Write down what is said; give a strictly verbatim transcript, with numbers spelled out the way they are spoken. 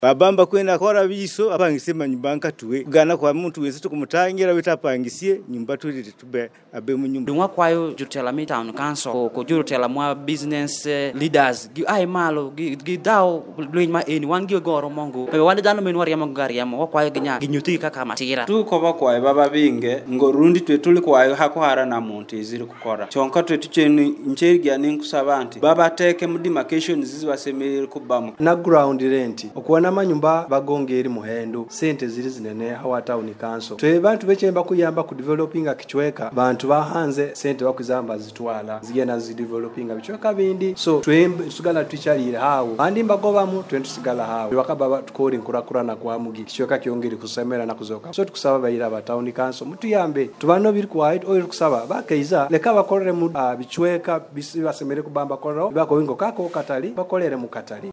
babamba kwenda kora biso apangisema nyumba nkatuwe gana kwa muntu wese tukumutangira bitapangisie nyumba tuli tube abe mu nyumba ndwa kwayo jutela mi town council ko jutela mwa business uh, leaders gi ay malo gi, gi daw luin ma eni wan gi goro mongo pe wande dano men wari amagari yamo kwayo ginya ginyuti kaka matira tu ko bakwaye baba binge ngorundi twe tuli kwayo hako hara na muntu iziri kukora chonka twe tucheni ncherigya ninkusabanti baba teke mu demarcation zizi basemere kubamu na ground rent okuwana manyumba bagongeri muhendo sente ziri zinene hawa town council twe bantu bechemba kuyamba ku developing akichweka bantu bahanze sente bakuzamba zitwala zigena zi developing bichweka bindi so twembe sugala twichalire hawo andi mbagoba mu twentu sigala hawo bakaba tukori nkurakurana kwa mugi kichweka kyongeri kusemera na kuzoka so tukusaba bayira ba town council mutuyambe tubano biri kwa oil kusaba bakaiza leka bakorere mu uh, bichweka bisi basemere kubamba koro bako wingo kako katali bakolere mu katali.